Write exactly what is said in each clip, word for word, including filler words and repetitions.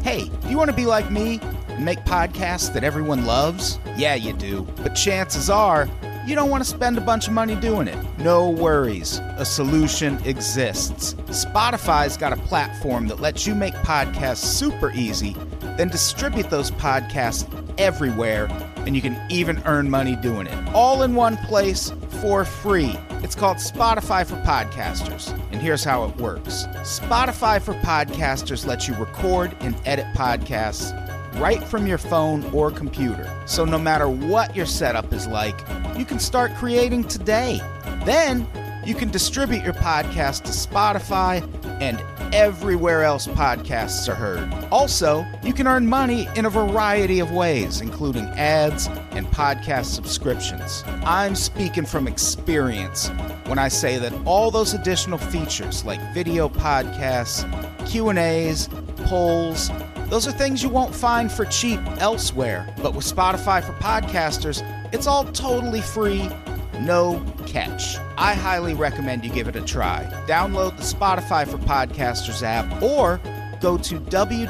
Hey, do you want to be like me and make podcasts that everyone loves? Yeah, you do. But chances are, you don't want to spend a bunch of money doing it. No worries. A solution exists. Spotify's got a platform that lets you make podcasts super easy, then distribute those podcasts everywhere, and you can even earn money doing it. All in one place for free. It's called Spotify for Podcasters, and here's how it works. Spotify for Podcasters lets you record and edit podcasts right from your phone or computer. So no matter what your setup is like, you can start creating today. Then you can distribute your podcast to Spotify and everywhere else podcasts are heard. Also, you can earn money in a variety of ways, including ads and podcast subscriptions. I'm speaking from experience when I say that all those additional features like video podcasts, Q and A's, polls, those are things you won't find for cheap elsewhere. But with Spotify for Podcasters, it's all totally free, no catch. I highly recommend you give it a try. Download the Spotify for Podcasters app or go to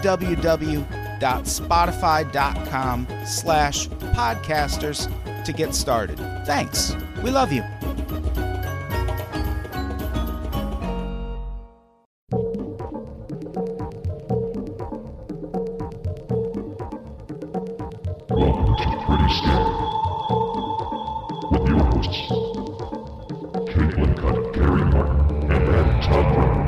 www.spotify.com slash podcasters to get started. Thanks. We love you. Welcome to Pretty Scary with your hosts, Caitlin Cutt, Gary Martin, and Adam Todd Brown.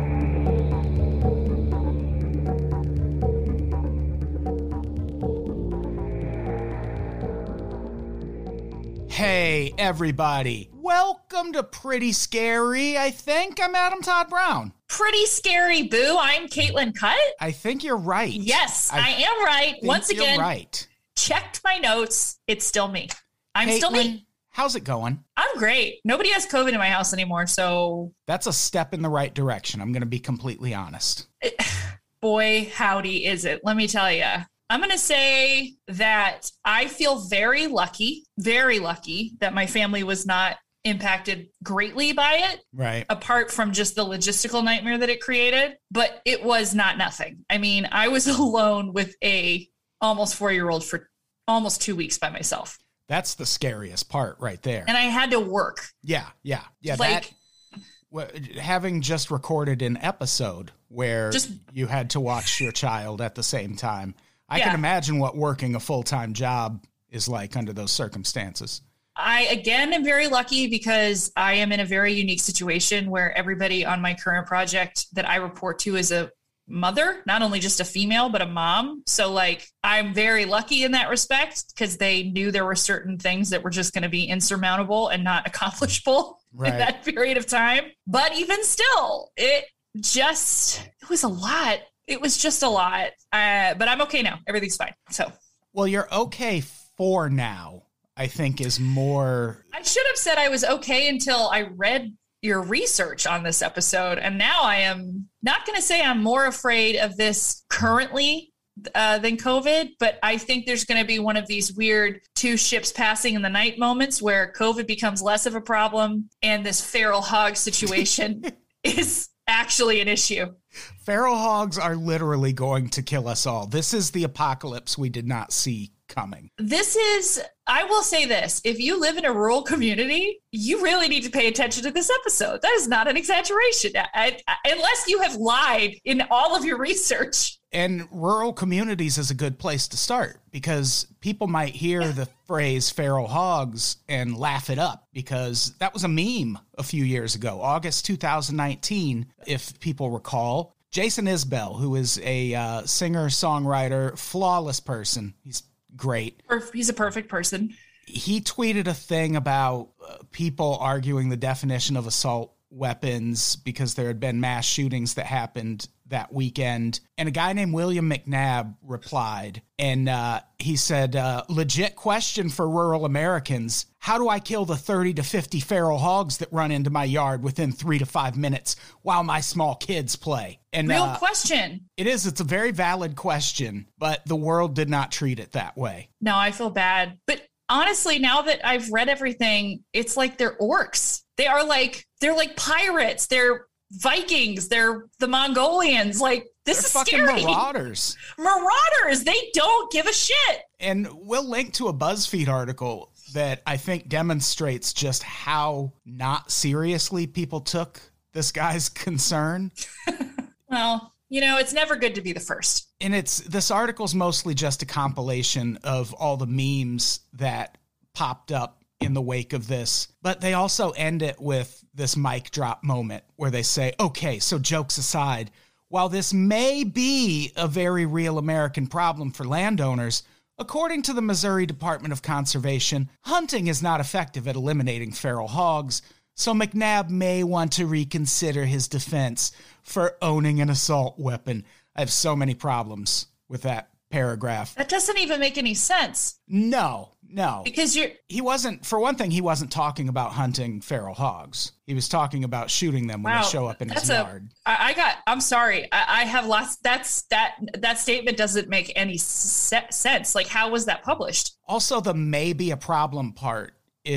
Hey, everybody. Welcome to Pretty Scary. I think I'm Adam Todd Brown. Pretty Scary, boo. I'm Caitlin Cutt. I think you're right. Yes, I, I am right. Think Once again, you're right. Checked my notes. It's still me. I'm Caitlin, still me. How's it going? I'm great. Nobody has COVID in my house anymore, so... That's a step in the right direction. I'm going to be completely honest. It, boy, howdy is it. Let me tell you. I'm going to say that I feel very lucky, very lucky that my family was not impacted greatly by it. Right. Apart from just the logistical nightmare that it created. But it was not nothing. I mean, I was alone with a almost four-year-old for almost two weeks by myself. That's the scariest part right there. And I had to work. Yeah, yeah, yeah. Like, that, having just recorded an episode where just, you had to watch your child at the same time, I yeah. can imagine what working a full-time job is like under those circumstances. I, again, am very lucky because I am in a very unique situation where everybody on my current project that I report to is a mother, not only just a female, but a mom. So like, I'm very lucky in that respect because they knew there were certain things that were just going to be insurmountable and not accomplishable right. in that period of time. But even still, it just, it was a lot. It was just a lot. Uh, but I'm okay now. Everything's fine. So, well, you're okay for now, I think is more. I should have said I was okay until I read your research on this episode. And now I am not going to say I'm more afraid of this currently uh, than COVID, but I think there's going to be one of these weird two ships passing in the night moments where COVID becomes less of a problem and this feral hog situation is actually an issue. Feral hogs are literally going to kill us all. This is the apocalypse we did not see coming. This is, I will say this, if you live in a rural community, you really need to pay attention to this episode. That is not an exaggeration, I, I, unless you have lied in all of your research. And rural communities is a good place to start because people might hear the phrase feral hogs and laugh it up because that was a meme a few years ago, August two thousand nineteen, if people recall. Jason Isbell, who is a uh, singer, songwriter, flawless person. He's great. He's a perfect person. He tweeted a thing about uh, people arguing the definition of assault weapons because there had been mass shootings that happened that weekend. And a guy named William McNabb replied, and uh, he said, uh, legit question for rural Americans. How do I kill the thirty to fifty feral hogs that run into my yard within three to five minutes while my small kids play? And Real uh, question. It is. It's a very valid question, but the world did not treat it that way. No, I feel bad. But honestly, now that I've read everything, it's like they're orcs. They are like, they're like pirates. They're Vikings. They're the Mongolians. Like, This They're is fucking scary. marauders. Marauders. They don't give a shit. And we'll link to a BuzzFeed article that I think demonstrates just how not seriously people took this guy's concern. Well, you know, it's never good to be the first. And it's this article's mostly just a compilation of all the memes that popped up in the wake of this. But they also end it with this mic drop moment where they say, okay, so jokes aside, while this may be a very real American problem for landowners, according to the Missouri Department of Conservation, hunting is not effective at eliminating feral hogs, so McNabb may want to reconsider his defense for owning an assault weapon. I have so many problems with that paragraph. That doesn't even make any sense. No, no. Because you're... He wasn't, for one thing, he wasn't talking about hunting feral hogs. He was talking about shooting them when wow, they show up in his a, yard. I, I got, I'm sorry. I, I have lots, that's, that, that statement doesn't make any se- sense. Like, how was that published? Also, the maybe a problem part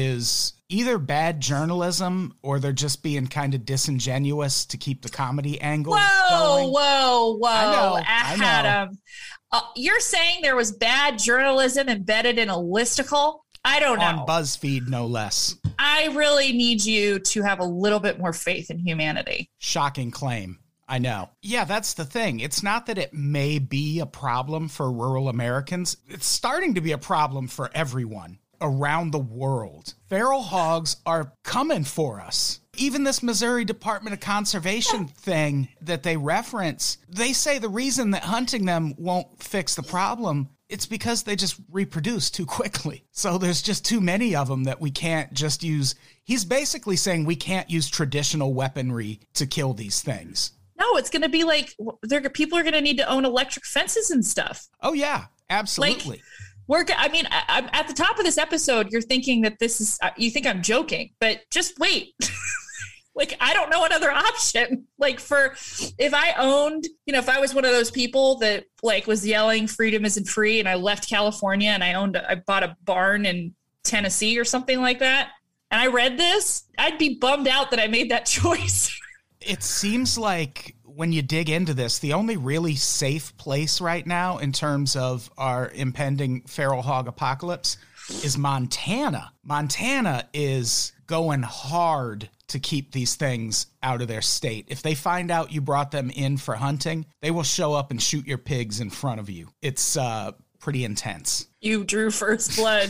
is either bad journalism or they're just being kind of disingenuous to keep the comedy angle whoa, going. Whoa, whoa, I know, I know. Adam. Uh, you're saying there was bad journalism embedded in a listicle? I don't know. On BuzzFeed, no less. I really need you to have a little bit more faith in humanity. Shocking claim. I know. Yeah, that's the thing. It's not that it may be a problem for rural Americans. It's starting to be a problem for everyone around the world. Feral hogs are coming for us. Even this Missouri Department of Conservation thing that they reference, they say the reason that hunting them won't fix the problem, it's because they just reproduce too quickly. So there's just too many of them that we can't just use. He's basically saying we can't use traditional weaponry to kill these things. No, it's going to be like they're, people are going to need to own electric fences and stuff. Oh, yeah, absolutely. Like, We're, I mean, I, I'm at the top of this episode, you're thinking that this is, you think I'm joking, but just wait. Like, I don't know another option. Like, for, if I owned, you know, if I was one of those people that, like, was yelling freedom isn't free and I left California and I owned, I bought a barn in Tennessee or something like that, and I read this, I'd be bummed out that I made that choice. It seems like when you dig into this, the only really safe place right now in terms of our impending feral hog apocalypse is Montana. Montana is going hard to keep these things out of their state. If they find out you brought them in for hunting, they will show up and shoot your pigs in front of you. It's uh, pretty intense. You drew first blood.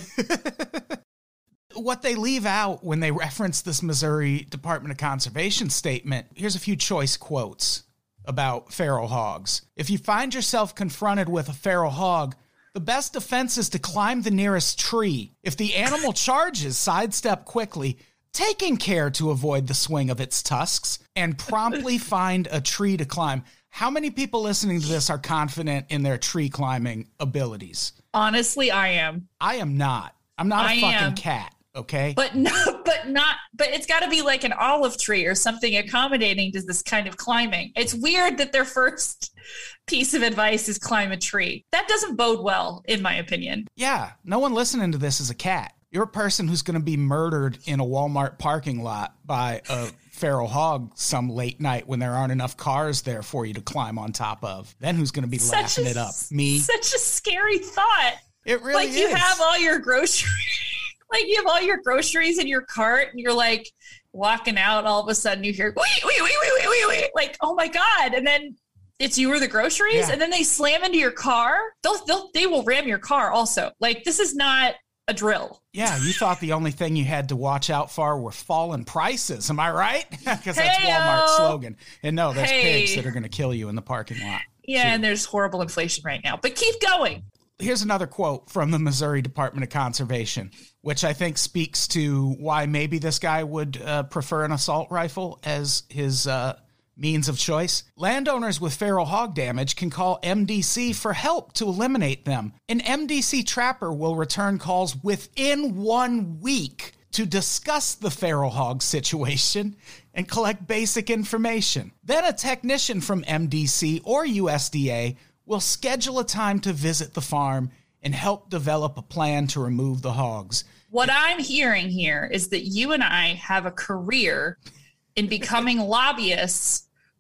What they leave out when they reference this Missouri Department of Conservation statement, here's a few choice quotes about feral hogs. If you find yourself confronted with a feral hog, the best defense is to climb the nearest tree. If the animal charges, sidestep quickly, taking care to avoid the swing of its tusks, and promptly find a tree to climb. How many people listening to this are confident in their tree climbing abilities? Honestly, I am. I am not. I'm not a I fucking am. cat. Okay. But no, but not, but it's got to be like an olive tree or something accommodating to this kind of climbing. It's weird that their first piece of advice is climb a tree. That doesn't bode well, in my opinion. Yeah. No one listening to this is a cat. You're a person who's going to be murdered in a Walmart parking lot by a feral hog some late night when there aren't enough cars there for you to climb on top of. Then who's going to be Such laughing a- it up? Me. Such a scary thought. It really Like is. you have all your groceries. Like you have all your groceries in your cart and you're like walking out and all of a sudden you hear, wait, wait, wait, wait, wait, wait, wait. Like, oh my God. And then it's you or the groceries Yeah. and then they slam into your car. They'll, they'll, they will ram your car also. Like this is not a drill. Yeah, you thought the only thing you had to watch out for were falling prices. Am I right? Because that's Hey-o. Walmart's slogan. And no, there's Hey. pigs that are going to kill you in the parking lot. Yeah. too. And there's horrible inflation right now, but keep going. Here's another quote from the Missouri Department of Conservation, which I think speaks to why maybe this guy would uh, prefer an assault rifle as his uh, means of choice. Landowners with feral hog damage can call M D C for help to eliminate them. An M D C trapper will return calls within one week to discuss the feral hog situation and collect basic information. Then a technician from M D C or U S D A will schedule a time to visit the farm and help develop a plan to remove the hogs. What I'm hearing here is that you and I have a career in becoming lobbyists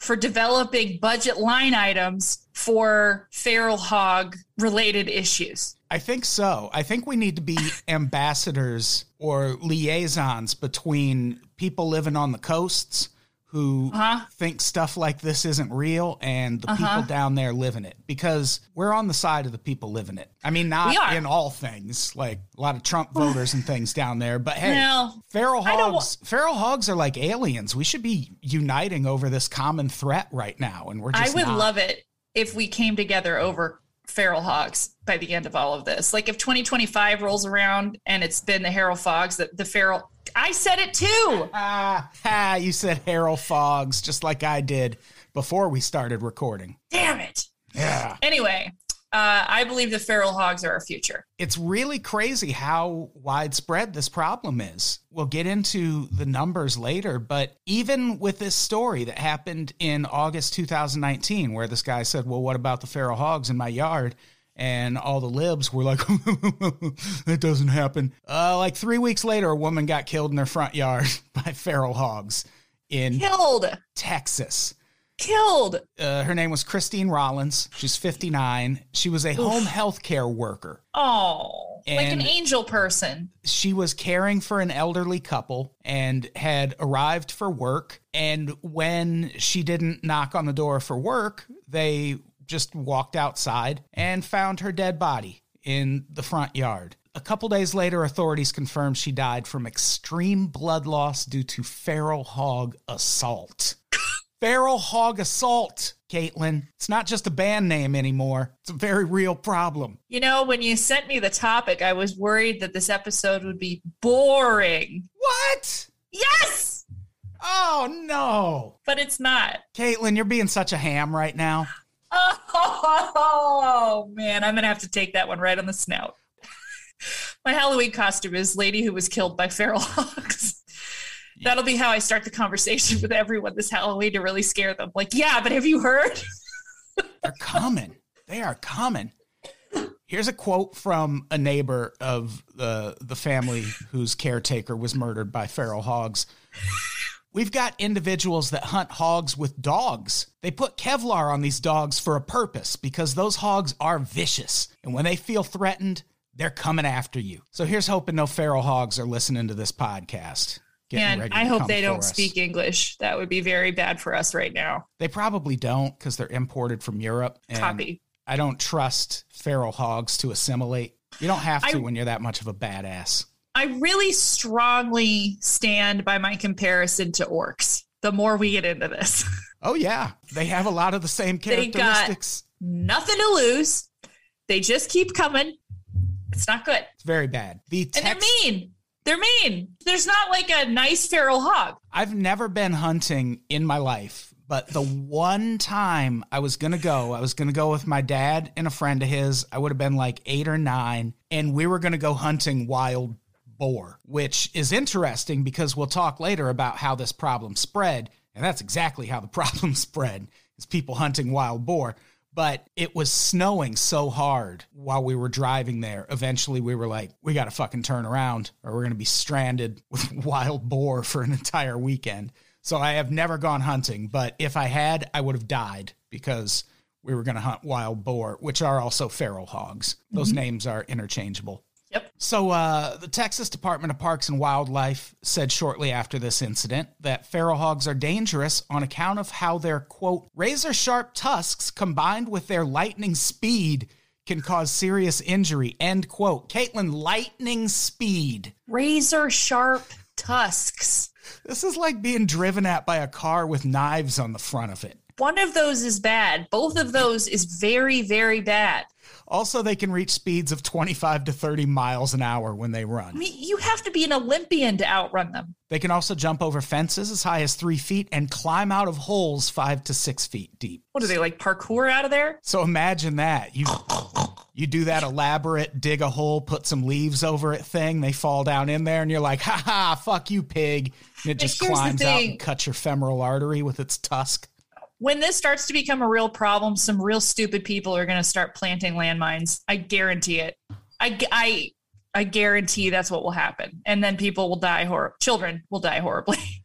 for developing budget line items for feral hog related issues. I think so. I think we need to be ambassadors or liaisons between people living on the coasts who uh-huh. think stuff like this isn't real and the uh-huh. people down there living it, because we're on the side of the people living it. I mean, not in all things, like a lot of Trump voters and things down there, but hey, no, feral hogs, wa- feral hogs are like aliens. We should be uniting over this common threat right now. And we're just I would not. love it if we came together over feral hogs by the end of all of this. Like if twenty twenty-five rolls around and it's been the feral hogs, that the feral, I said it too. Ah, ah, you said feral hogs, just like I did before we started recording. Damn it. Yeah. Anyway, uh, I believe the feral hogs are our future. It's really crazy how widespread this problem is. We'll get into the numbers later, but even with this story that happened in August two thousand nineteen, where this guy said, well, what about the feral hogs in my yard? And all the libs were like, that doesn't happen. Uh, like three weeks later, a woman got killed in her front yard by feral hogs in killed. Texas. Killed. Uh, her name was Christine Rollins. She's fifty-nine. She was a Oof. home health care worker. Oh, and like an angel person. She was caring for an elderly couple and had arrived for work. And when she didn't knock on the door for work, they just walked outside and found her dead body in the front yard. A couple days later, authorities confirmed she died from extreme blood loss due to feral hog assault. Feral hog assault, Caitlin. It's not just a band name anymore. It's a very real problem. You know, when you sent me the topic, I was worried that this episode would be boring. What? Yes! Oh, no. But it's not. Caitlin, you're being such a ham right now. Oh, man, I'm going to have to take that one right on the snout. My Halloween costume is lady who was killed by feral hogs. Yeah. That'll be how I start the conversation with everyone this Halloween to really scare them. Like, yeah, but have you heard? They're coming. They are coming. Here's a quote from a neighbor of the, the family whose caretaker was murdered by feral hogs. We've got individuals that hunt hogs with dogs. They put Kevlar on these dogs for a purpose because those hogs are vicious. And when they feel threatened, they're coming after you. So here's hoping no feral hogs are listening to this podcast. And I hope they don't speak English. That would be very bad for us right now. They probably don't because they're imported from Europe. And Copy. I don't trust feral hogs to assimilate. You don't have to I, when you're that much of a badass. I really strongly stand by my comparison to orcs the more we get into this. Oh, yeah. They have a lot of the same characteristics. They got nothing to lose. They just keep coming. It's not good. It's very bad. The text- and they're mean. They're mean. There's not like a nice feral hog. I've never been hunting in my life, but the one time I was going to go, I was going to go with my dad and a friend of his. I would have been like eight or nine, and we were going to go hunting wild boar, which is interesting because we'll talk later about how this problem spread, and that's exactly how the problem spread, is people hunting wild boar. But it was snowing so hard while we were driving there. Eventually, we were like, we got to fucking turn around or we're going to be stranded with wild boar for an entire weekend. So I have never gone hunting, but if I had, I would have died because we were going to hunt wild boar, which are also feral hogs. Those mm-hmm. names are interchangeable. Yep. So uh, the Texas Department of Parks and Wildlife said shortly after this incident that feral hogs are dangerous on account of how their, quote, razor-sharp tusks combined with their lightning speed can cause serious injury, end quote. Caitlin, lightning speed. Razor-sharp tusks. This is like being driven at by a car with knives on the front of it. One of those is bad. Both of those is very, very bad. Also, they can reach speeds of twenty-five to thirty miles an hour when they run. I mean, you have to be an Olympian to outrun them. They can also jump over fences as high as three feet and climb out of holes five to six feet deep. What are they, like parkour out of there? So imagine that. You you do that elaborate dig a hole, put some leaves over it thing. They fall down in there and you're like, ha ha, fuck you, pig. And it just climbs out and cuts your femoral artery with its tusk. When this starts to become a real problem, some real stupid people are going to start planting landmines. I guarantee it. I, I, I guarantee that's what will happen. And then people will die, hor- children will die horribly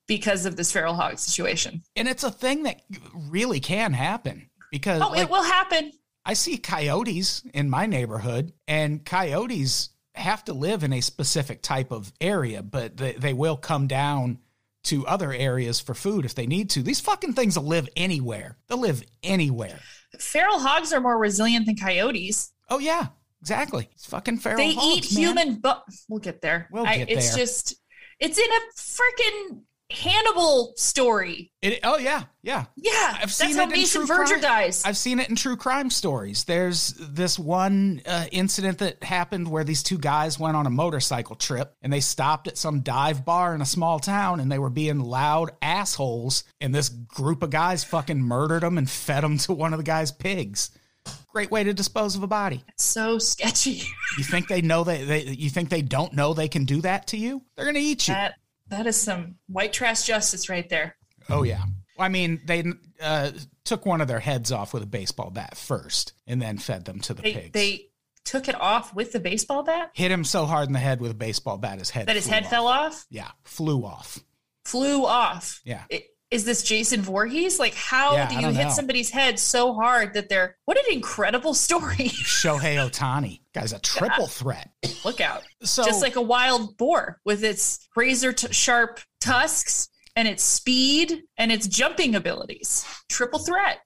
because of this feral hog situation. And it's a thing that really can happen because Oh, like, it will happen. I see coyotes in my neighborhood, and coyotes have to live in a specific type of area, but they, they will come down to other areas for food if they need to. These fucking things will live anywhere. They'll live anywhere. Feral hogs are more resilient than coyotes. Oh, yeah, exactly. It's fucking feral They hogs, eat man. human, but we'll get there. We'll I, get it's there. just, it's in a freaking Hannibal story. It, oh, yeah, yeah. Yeah, I've that's seen how it in Mason true Verger crime. dies. I've seen it in true crime stories. There's this one uh, incident that happened where these two guys went on a motorcycle trip and they stopped at some dive bar in a small town and they were being loud assholes. And this group of guys fucking murdered them and fed them to one of the guy's pigs. Great way to dispose of a body. So sketchy. You think they know they, they you think they don't know they can do that to you? They're going to eat you. That that is some white trash justice right there. Oh, yeah. I mean, they uh, took one of their heads off with a baseball bat first and then fed them to the They pigs. they took it off with the baseball bat? Hit him so hard in the head with a baseball bat, his head That his flew head off. fell off? Yeah, flew off. Flew off. Yeah. It, is this Jason Voorhees? Like, how Yeah, do I you don't hit know. somebody's head so hard that they're... What an incredible story. Shohei Ohtani. Guy's a triple threat. Look out. So, Just like a wild boar with its razor t- sharp tusks and its speed and its jumping abilities. Triple threat.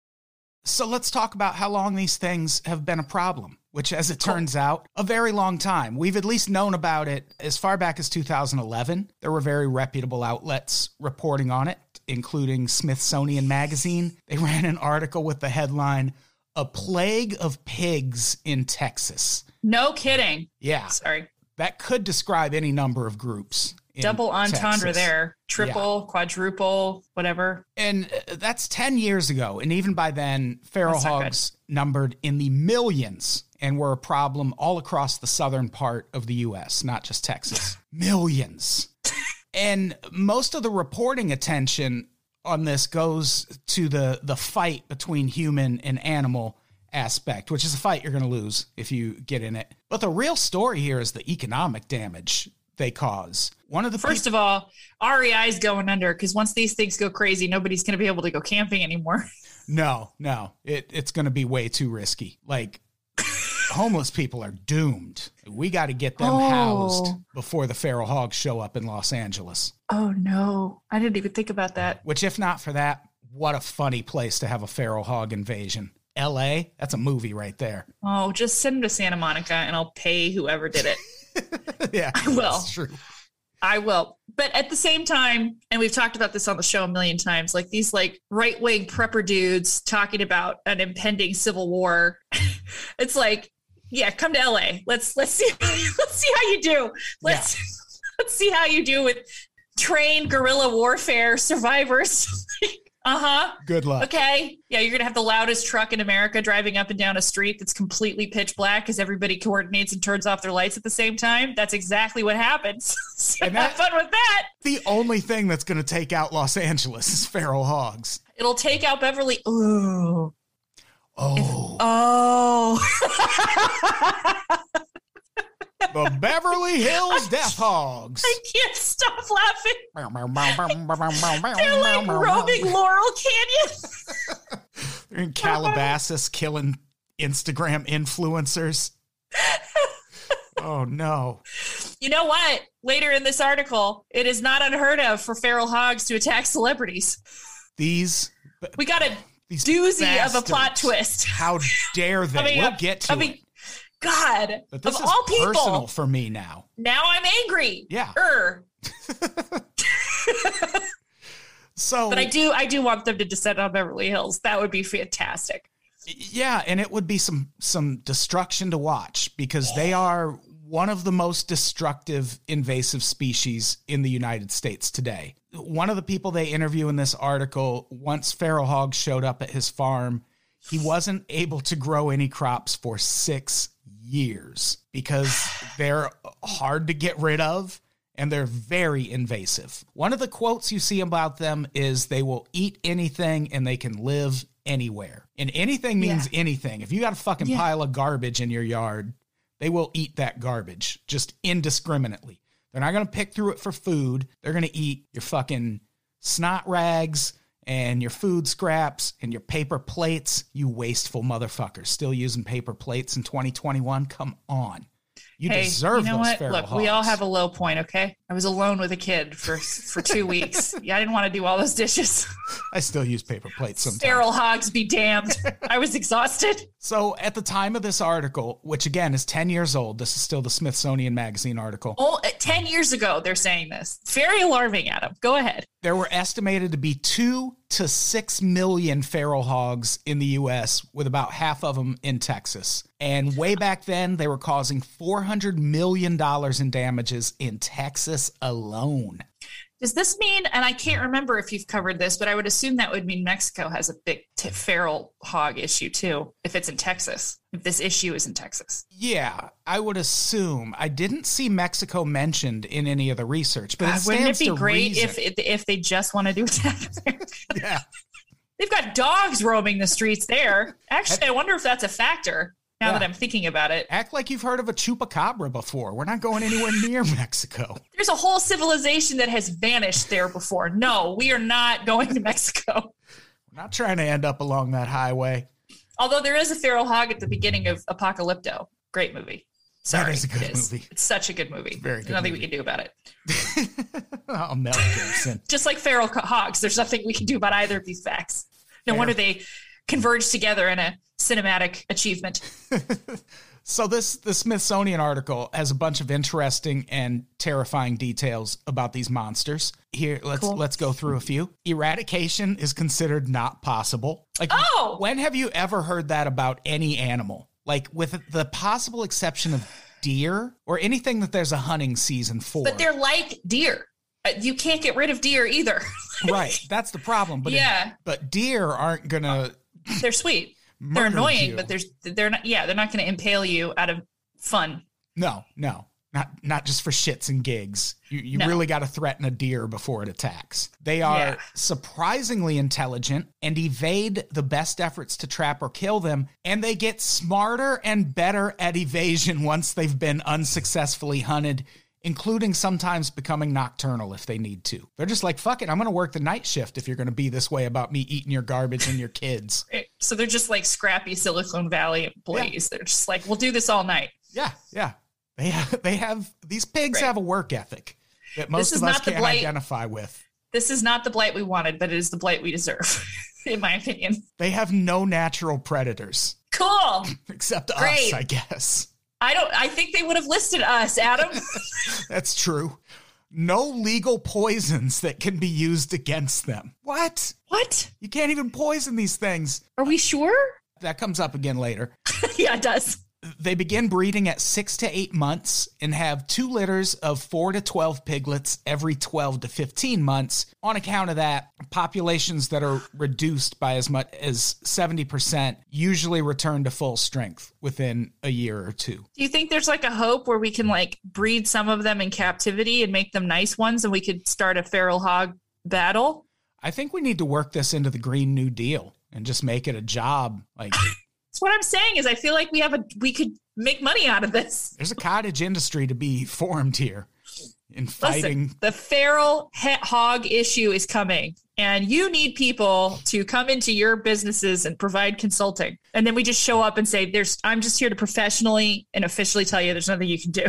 so let's talk about how long these things have been a problem, which, as it turns out, a very long time. We've at least known about it as far back as two thousand eleven. There were very reputable outlets reporting on it, including Smithsonian Magazine. They ran an article with the headline, "A Plague of Pigs in Texas." No kidding. Yeah, Sorry. that could describe any number of groups. in Double entendre Texas. there. Triple, quadruple, whatever. And uh, that's ten years ago. And even by then, feral That's not hogs numbered in the millions and were a problem all across the southern part of the U S, not just Texas. Millions. And most of the reporting attention on this goes to the, the fight between human and animal aspect, which is a fight you're going to lose if you get in it. But the real story here is the economic damage they cause. One of the First of all, R E I is going under because once these things go crazy, nobody's going to be able to go camping anymore. No, no, it, it's going to be way too risky. Like, homeless people are doomed. We got to get them Oh. housed before the feral hogs show up in Los Angeles. Oh, no. I didn't even think about that. Which, if not for that, what a funny place to have a feral hog invasion. L A, that's a movie right there. Oh, just send them to Santa Monica and I'll pay whoever did it. Yeah, I will. That's true. I will. But at the same time, and we've talked about this on the show a million times, like these like right-wing prepper dudes talking about an impending civil war. It's like, yeah, come to L A. Let's let's see let's see how you do. Let's let's see how you do with trained guerrilla warfare survivors. Uh-huh. Good luck. Okay. Yeah, you're going to have the loudest truck in America driving up and down a street that's completely pitch black because everybody coordinates and turns off their lights at the same time. That's exactly what happens. So And have that- fun with that. The only thing that's going to take out Los Angeles is feral hogs. It'll take out Beverly. Ooh. Oh, Oh. the Beverly Hills Death Hogs. I can't stop laughing. They're They're like roaming Laurel Canyon. They're in Calabasas killing Instagram influencers. Oh, no. You know what? Later in this article, it is not unheard of for feral hogs to attack celebrities. These, We got a these doozy of a plot bastards. twist. How dare they? I mean, we'll uh, get to I mean, it. God, But this of is all people, personal for me now. now I'm angry. Yeah. Er. So, But I do, I do want them to descend on Beverly Hills. That would be fantastic. yeah, and it would be some some destruction to watch because they are one of the most destructive invasive species in the United States today. One of the people they interview in this article, once feral hogs showed up at his farm, he wasn't able to grow any crops for six years because they're hard to get rid of and they're very invasive. One of the quotes you see about them is they will eat anything and they can live anywhere. And anything means Yeah. anything. If you got a fucking Yeah. pile of garbage in your yard, they will eat that garbage just indiscriminately. They're not going to pick through it for food. They're going to eat your fucking snot rags and your food scraps and your paper plates. You wasteful motherfuckers. Still using paper plates in twenty twenty-one? Come on. You hey, deserve you know those what? feral Look, hogs. we all have a low point, okay? I was alone with a kid for for two weeks. Yeah, I didn't want to do all those dishes. I still use paper plates sometimes. Feral hogs be damned. I was exhausted. So at the time of this article, which again is ten years old, this is still the Smithsonian Magazine article. Oh, ten years ago, they're saying this. Very alarming, Adam. Go ahead. There were estimated to be two to six million feral hogs in the U S, with about half of them in Texas. And way back then, they were causing four hundred million dollars in damages in Texas alone. Does this mean, and I can't remember if you've covered this, but I would assume that would mean Mexico has a big t- feral hog issue too, if it's in Texas, if this issue is in Texas. Yeah, I would assume. I didn't see Mexico mentioned in any of the research, but it God, stands wouldn't it be to great reason. if if they just want to do attack America? Yeah. They've got dogs roaming the streets there. Actually, I wonder if that's a factor now Yeah. that I'm thinking about it. Act like you've heard of a chupacabra before. We're not going anywhere near Mexico. There's a whole civilization that has vanished there before. No, we are not going to Mexico. We're not trying to end up along that highway. Although there is a feral hog at the beginning of Apocalypto. Great movie. Sorry, That is a good it is. movie. It's such a good movie. Very There's good nothing movie. we can do about it. Oh, Mel Gibson. Just like feral co- hogs, there's nothing we can do about either of these facts. No Fair. wonder they converge together in a cinematic achievement. So this the Smithsonian article has a bunch of interesting and terrifying details about these monsters. Here, let's Cool. let's go through a few. Eradication is considered not possible. Like, Oh! when have you ever heard that about any animal? Like, with the possible exception of deer or anything that there's a hunting season for. But they're like deer. Uh, You can't get rid of deer either. Right, that's the problem. But Yeah. but deer aren't gonna. They're sweet. They're murder annoying, you. but there's they're not. Yeah, they're not going to impale you out of fun. No, no, not not just for shits and gigs. You you No. really got to threaten a deer before it attacks. They are Yeah. surprisingly intelligent and evade the best efforts to trap or kill them, and they get smarter and better at evasion once they've been unsuccessfully hunted, including sometimes becoming nocturnal if they need to. They're just like, fuck it, I'm going to work the night shift if you're going to be this way about me eating your garbage and your kids. Right? So they're just like scrappy Silicon Valley employees. They're just like, we'll do this all night. Yeah, yeah. They have, they have these pigs Right. have a work ethic that most is of us not the can't blight- identify with. This is not the blight we wanted, but it is the blight we deserve, in my opinion. They have no natural predators Cool. except us, Great. I guess. I don't. I think they would have listed us, Adam. That's true. No legal poisons that can be used against them. What? What? You can't even poison these things. Are we sure? That comes up again later. Yeah, it does. They begin breeding at six to eight months and have two litters of four to twelve piglets every twelve to fifteen months. On account of that, populations that are reduced by as much as seventy percent usually return to full strength within a year or two. Do you think there's like a hope where we can like breed some of them in captivity and make them nice ones, and we could start a feral hog battle? I think we need to work this into the Green New Deal and just make it a job. Like, That's what I'm saying. Is I feel like we have a we could make money out of this. there's a cottage industry to be formed here in fighting. Listen, the feral he- hog issue is coming, and you need people to come into your businesses and provide consulting. And then we just show up and say, "There's, I'm just here to professionally and officially tell you there's nothing you can do."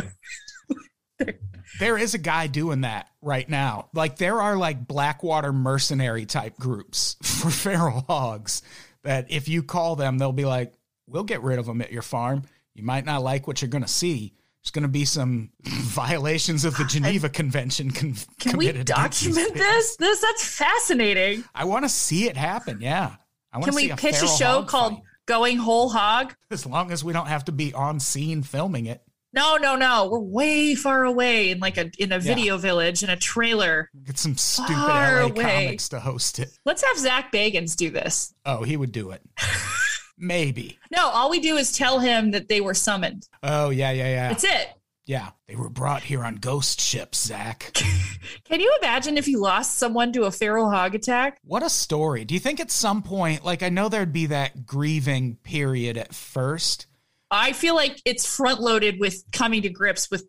There is a guy doing that right now. Like, there are like Blackwater mercenary type groups for feral hogs that if you call them, they'll be like, we'll get rid of them at your farm. You might not like what you're going to see. There's going to be some violations of the Geneva Convention. Con- Can we committed against these document pigs. this? This that's fascinating. I want to see it happen. Yeah. I want Can to see we a pitch a feral show hog called fight. Going Whole Hog? As long as we don't have to be on scene filming it. No, no, no. We're way far away in like a in a video village in a trailer. Get some stupid Far L A away. comics to host it. Let's have Zach Bagans do this. Oh, he would do it. Maybe. No, all we do is tell him that they were summoned. Oh, yeah, yeah, yeah. That's it. Yeah. They were brought here on ghost ships, Zach. Can you imagine if you lost someone to a feral hog attack? What a story. Do you think at some point, like, I know there'd be that grieving period at first. I feel like it's front loaded with coming to grips with the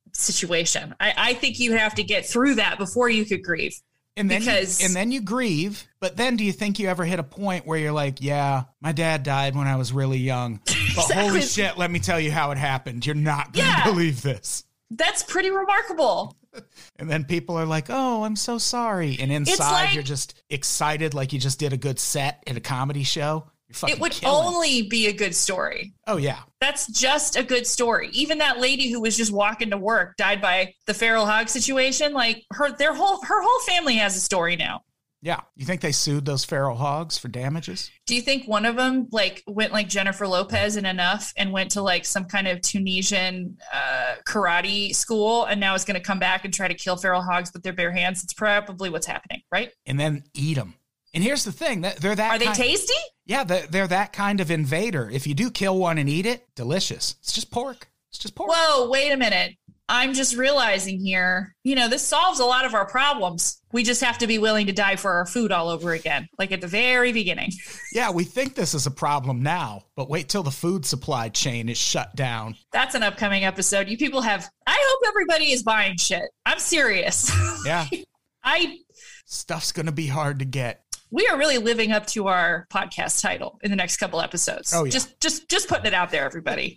situation. I, I think you have to get through that before you could grieve. And then, because, you, and then you grieve, but then do you think you ever hit a point where you're like, yeah, my dad died when I was really young, but exactly. holy shit, let me tell you how it happened. You're not going to yeah, believe this. That's pretty remarkable. And then people are like, oh, I'm so sorry. And inside like, you're just excited like you just did a good set at a comedy show. It would killing. only be a good story. Oh, yeah. That's just a good story. Even that lady who was just walking to work died by the feral hog situation. Like her, their whole, her whole family has a story now. Yeah. You think they sued those feral hogs for damages? Do you think one of them like went like Jennifer Lopez and enough and went to like some kind of Tunisian uh, karate school and now is going to come back and try to kill feral hogs with their bare hands? It's probably what's happening, right? And then eat them. And here's the thing, they're that Are they kind, tasty? Yeah, they're, they're that kind of invader. If you do kill one and eat it, delicious. It's just pork. It's just pork. Whoa, wait a minute. I'm just realizing here, you know, this solves a lot of our problems. We just have to be willing to die for our food all over again, like at the very beginning. Yeah, we think this is a problem now, but wait till the food supply chain is shut down. That's an upcoming episode. You people have, I hope everybody is buying shit. I'm serious. Yeah. I Stuff's going to be hard to get. We are really living up to our podcast title in the next couple episodes. Oh, yeah. Just, just, just putting it out there, everybody.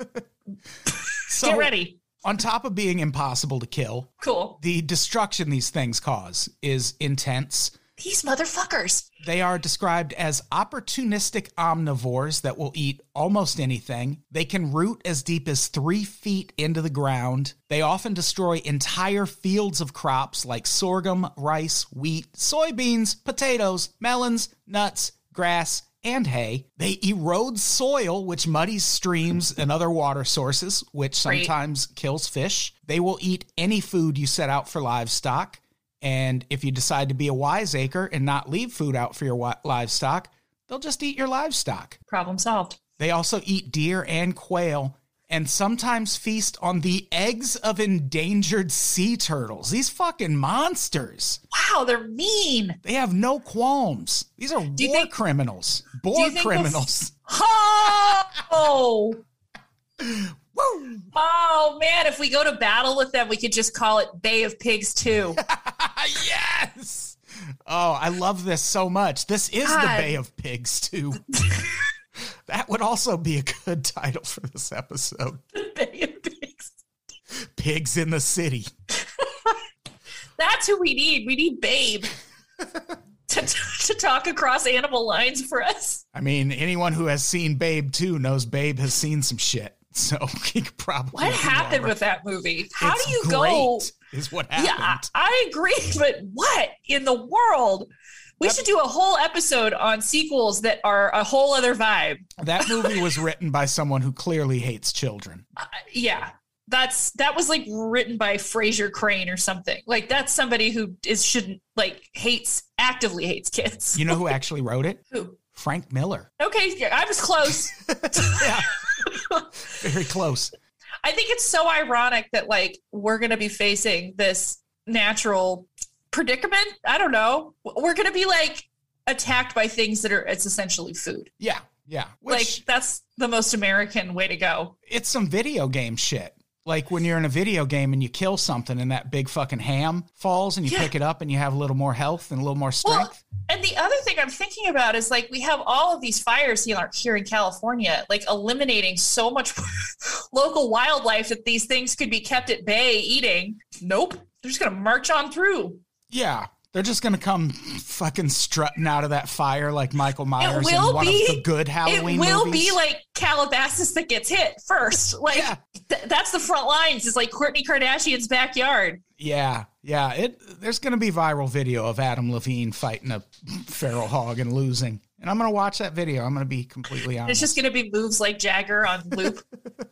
So, get ready. On top of being impossible to kill, cool. The destruction these things cause is intense. These motherfuckers. They are described as opportunistic omnivores that will eat almost anything. They can root as deep as three feet into the ground. They often destroy entire fields of crops like sorghum, rice, wheat, soybeans, potatoes, melons, nuts, grass, and hay. They erode soil, which muddies streams and other water sources, which sometimes Great. kills fish. They will eat any food you set out for livestock. And if you decide to be a wiseacre and not leave food out for your wi- livestock, they'll just eat your livestock. Problem solved. They also eat deer and quail and sometimes feast on the eggs of endangered sea turtles. These fucking monsters. Wow, they're mean. They have no qualms. These are do war think, criminals. War criminals. F- oh! Woo. Oh, man, if we go to battle with them, we could just call it Bay of Pigs two. Yes! Oh, I love this so much. This is God. The Bay of Pigs two. That would also be a good title for this episode. The Bay of Pigs. Pigs in the City. That's who we need. We need Babe to, to talk across animal lines for us. I mean, anyone who has seen Babe two knows Babe has seen some shit. So he could probably. What happened with that movie? How it's do you great, go? Is what happened. Yeah, I, I agree, but what in the world? We that, should do a whole episode on sequels that are a whole other vibe. That movie was written by someone who clearly hates children. Uh, yeah, that's that was like written by Fraser Crane or something. Like that's somebody who is shouldn't like hates actively hates kids. You know who actually wrote it? Who? Frank Miller. Okay, yeah, I was close. Yeah. Very close. I think it's so ironic that like we're going to be facing this natural predicament. I don't know. We're going to be like attacked by things that are, it's essentially food. Yeah. Yeah. Which, like that's the most American way to go. It's some video game shit. Like when you're in a video game and you kill something and that big fucking ham falls and you yeah. pick it up and you have a little more health and a little more strength. Well, and the other thing I'm thinking about is like we have all of these fires here, here in California, like eliminating so much local wildlife that these things could be kept at bay eating. Nope. They're just going to march on through. Yeah. They're just going to come fucking strutting out of that fire like Michael Myers in one be, of the good Halloween movies. It will movies. be like Calabasas that gets hit first. Like yeah. th- that's the front lines. It's like Kourtney Kardashian's backyard. Yeah. Yeah. It. There's going to be viral video of Adam Levine fighting a feral hog and losing. And I'm going to watch that video. I'm going to be completely honest. It's just going to be moves like Jagger on loop.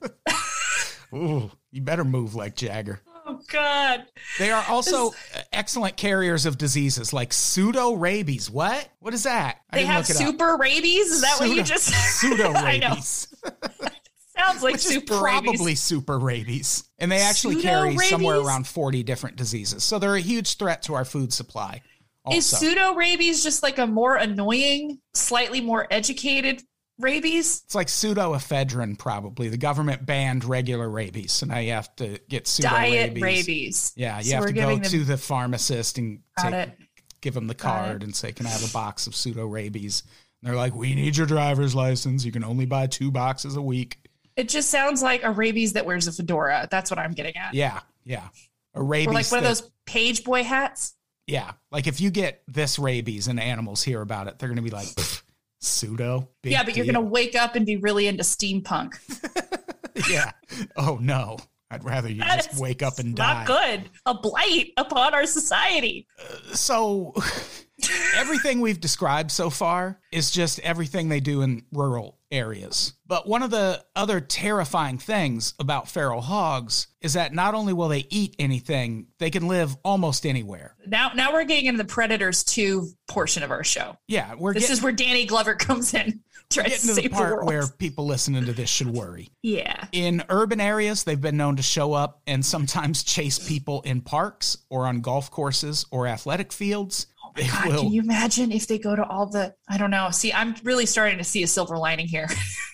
Ooh, you better move like Jagger. Oh, God. They are also this... excellent carriers of diseases like pseudo-rabies. What? What is that? I they have super up. rabies? Is that pseudo, what you just said? Pseudo-rabies. Sounds like Which super is rabies. Probably super rabies. And they actually carry Pseudo-rabies? somewhere around forty different diseases. So they're a huge threat to our food supply. Also. Is pseudo-rabies just like a more annoying, slightly more educated rabies? It's like pseudoephedrine, probably. The government banned regular rabies, so now you have to get pseudo Diet rabies. rabies. Yeah, you So have we're to go giving them- to the pharmacist and Got take, it. give them the Got card it. and say, can I have a box of pseudo rabies? And they're like, we need your driver's license. You can only buy two boxes a week. It just sounds like a rabies that wears a fedora. That's what I'm getting at. Yeah, yeah. A rabies. Or like one that- of those page boy hats. Yeah, like if you get this rabies and animals hear about it, they're going to be like, pseudo? Big Yeah, but you're deal. going to wake up and be really into steampunk. Yeah. Oh, no. I'd rather you That just is wake up and die. Not good. A blight upon our society. So everything we've described so far is just everything they do in rural areas. But one of the other terrifying things about feral hogs is that not only will they eat anything, they can live almost anywhere. Now, now we're getting into the Predators two portion of our show. Yeah, we're This getting, is where Danny Glover comes in, tries to getting to save the the part world. where people listening to this should worry. Yeah. In urban areas, they've been known to show up and sometimes chase people in parks or on golf courses or athletic fields. Oh my They God, will- can you imagine if they go to all the, I don't know. See, I'm really starting to see a silver lining here.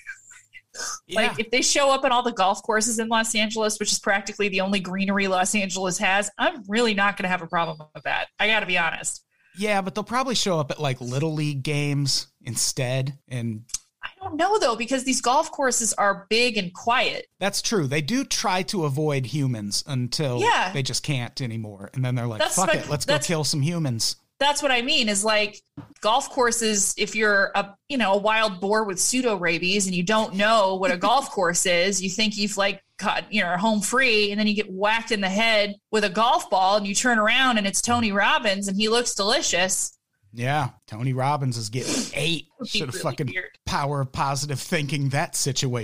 Yeah. Like if they show up at all the golf courses in Los Angeles, which is practically the only greenery Los Angeles has, I'm really not going to have a problem with that. I got to be honest. Yeah, but they'll probably show up at like little league games instead. And I don't know though, because these golf courses are big and quiet. that's true. They do try to avoid humans until Yeah. they just can't anymore. And then they're like, That's fuck my- it, let's go that's- kill some humans. That's what I mean is like golf courses. If you're a, you know, a wild boar with pseudo rabies and you don't know what a golf course is, you think you've like caught, you know, home free, and then you get whacked in the head with a golf ball and you turn around and it's Tony Robbins and he looks delicious. Yeah, Tony Robbins is getting eight. Would be Should have really fucking weird. power of positive thinking that situation.